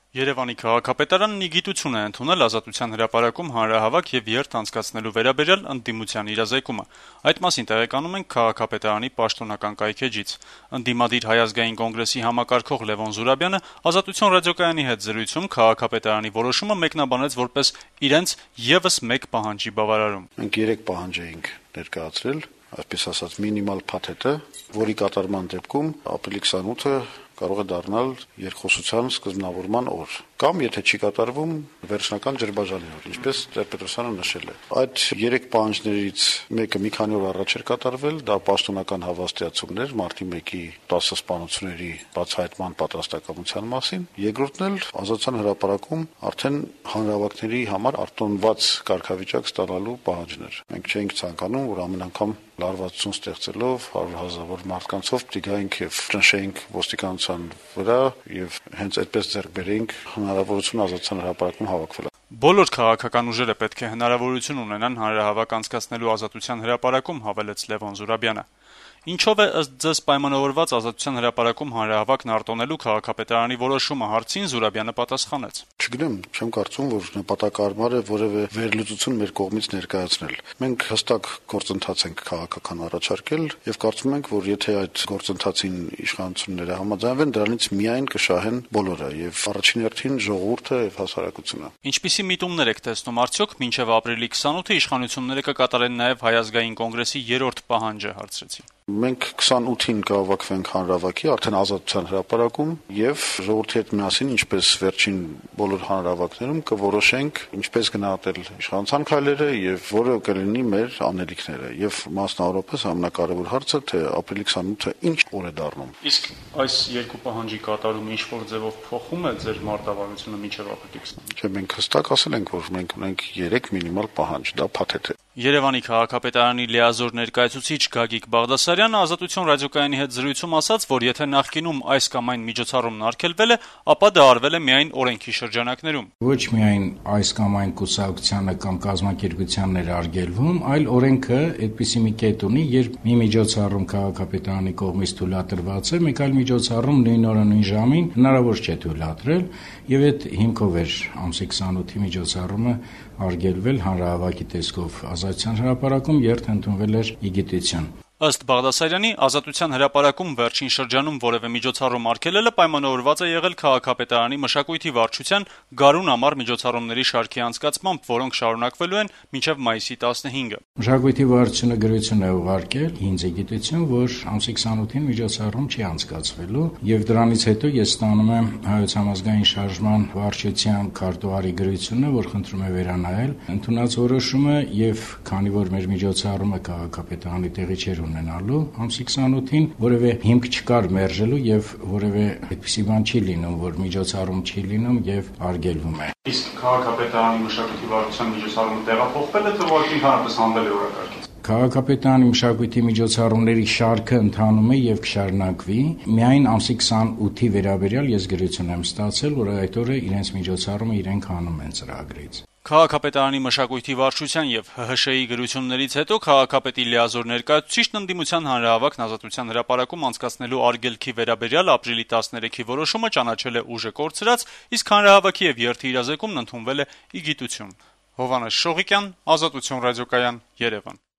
Երևանի քաղաքապետարանն ի գիտություն է ընդունել Ազատության հրապարակում հանրահավաք եւ երթ անցկացնելու վերաբերյալ ընդդիմության իրազեկումը։ Այդ մասին տեղեկանում ենք քաղաքապետարանի պաշտոնական կայքէջից։ Ընդդիմադիր Հայ ազգային կոնգրեսի համակարգող Լևոն Զուրաբյանը Ազատություն ռադիոկայանի հետ զրույցում քաղաքապետարանի որոշումը մեկնաբանեց որպես իրենց եւս մեկ պահանջի բավարարում։ Մենք 3 պահանջ էինք ներկայացրել, այսպես ասած մինիմալ փաթեթը, որի կատարման դեպքում ապրիլի 28-ը կարող է դառնալ երկխոսության սկզբնավորման օր, կամ եթե չի կատարվում վերջնական ջրբաժանի օր, ինչպես Տեր-Պետրոսյանը նշել է։ Այդ 3 պահանջներից մեկը մի քանի օր առաջ էր կատարվել, դա պաշտոնական հավաստիացումներ մարտի 1-ի 10 սպանությունների բացահայտման պատրաստակամության մասին։ Երկրորդն էլ Ազատության հրապարակում արդեն հանրահավաքների համար արտոնված կարգավիճակ ստանալու պահանջն էր։ Մենք չէինք ցանկանում, որ ամեն անգամ լարվածություն ստեղծելով 100,000 մարդկանցով պիտի գայինք եւ ճնշեինք ոստիկանության վրա եւ հենց այդպես ձեռք բերեինք հնարավորություն Ազատության հրապարակում հավաքվել։ Բոլոր քաղաքական ուժերը պետք է հնարավորություն ունենան հանրահավաք անցկացնելու Ազատության հրապարակում, հավելեց Լևոն Զուրաբյանը։ Ինչով է ըստ ձեզ պայմանավորված Ազատության հրապարակում հանրահավաքն արտոնելու քաղաքապետարանի որոշումը հարցին Զուրաբյանը պատասխանեց. Չգիտեմ, չեմ կարծում, որ նպատակարար է որևէ վերլուծություն մեր կողմից ներկայացնել։ Մենք հստակ գործընթաց ենք քաղաքական առաջարկել եւ կարծում ենք, որ եթե այդ գործընթացին իշխանությունները համաձայնվեն, դրանից միայն կշահեն բոլորը եւ առաջին հերթին ժողովուրդը եւ հասարակությունը։ Ինչպիսի միտումներ եք տեսնում արդյոք մինչեւ ապրիլի 28-ը իշխանությունները կկատարեն նաեւ Հայ ազգային կոնգրեսի 3-րդ պահանջը հարցրեցին։ Մենք 28-ին կհավաքվենք հանրահավաքի արդեն Ազատության հրապարակում եւ ժողովրդի հետ միասին, ինչպես վերջին բոլոր հանրահավաքներում, կորոշենք ինչպես գնահատել իշխանության քայլերը եւ որը կլինի մեր անելիքները եւ մասնավորապես ամենակարևոր հարցը թե ապրիլի 28-ը ինչ օր է դառնում։ Իսկ այս երկու պահանջի կատարումը ինչ որ ձևով փոխում է ձեր մարտավարությունը մինչեւ ապրիլի 28։ Չէ, մենք հստակ ասել ենք, որ մենք ունենք 3 մինիմալ պահանջ, դա փաթեթ է։ Երևանի քաղաքապետարանի լիազոր ներկայացուցիչ Գագիկ Բաղդասարյանը Ազատություն ռադիոկայանի հետ զրույցում ասաց, որ եթե նախկինում այս կամ այն միջոցառումն արգելվել է, ապա դա արվել է միայն օրենքի շրջանակներում։ Ոչ միայն այս կամ այն կուսակցությանը կամ կազմակերպությանն էր արգելվում, այլ օրենքը այդպիսի մի կետ ունի, երբ մի միջոցառում քաղաքապետարանի կողմից թույլատրված է, մեկ այլ միջոցառում նույն օրը նույն ժամին հնարավոր չէ թույլատրել, եւ այդ հիմքով էր ամսի 28-ի միջոցառումը արգելվել հանրահավաքի տեսքով Ազատության հրապարակում երթ ընդունվել էր ի գիտություն։ Ըստ Բաղդասարյանի, Ազատության հրապարակում վերջին շրջանում որևէ միջոցառում արգելելը պայմանավորված է եղել քաղաքապետարանի մշակույթի վարչության գարուն ամառ միջոցառումների շարքի անցկացմամբ, որոնք շարունակվելու են մինչև մայիսի 15-ը։ Մշակույթի վարչությունը գրություն է ուղարկել ինձ ի գիտություն, որ ամսի 28-ին միջոցառում չի անցկացվելու, եւ դրանից հետո ես ստանում եմ Հայոց համազգային շարժման վարչության քարտուղարի գրությունը, որ խնդրում է վերանայել ընդունած որոշումը եւ քանի որ մեր միջոցառումը քաղաքապետարանի տեղի չէր ունենալու ամսի 28-ին որևէ հիմք չկար մերժելու եւ որևէ այդպիսի բան չի լինում, որ միջոցառում չի լինում եւ արգելվում է։ Իսկ քաղաքապետարանի մշակույթի վարչության միջոցառումը տեղափոխվել է, թե ուղղակի ընդհանրապես հանվել է օրակարգից։ Քաղաքապետարանի մշակույթի միջոցառումների շարքը ընթանում է եւ կշարունակվի։ Միայն ամսի 28-ի վերաբերյալ ես գրություն եմ ստացել, որ այդ օրը իրենց միջոցառումը իրենք անում են ծրագրից։ Քաղաքապետարանի մշակույթի վարչության եւ ՀՀՇ-ի գրություններից հետո քաղաքապետի լիազոր ներկայացուցիչն ընդդիմության հանրահավաքն Ազատության հրապարակում անցկացնելու արգելքի վերաբերյալ ապրիլի 13-ի որոշումը ճանաչել է ուժը կորցրած, իսկ հանրահավաքի եւ երթի իրազեկումն ընդունվել է ի գիտություն։ Հովհաննես Շողիկյան, Ազատություն ռադիոկայան, Երևան։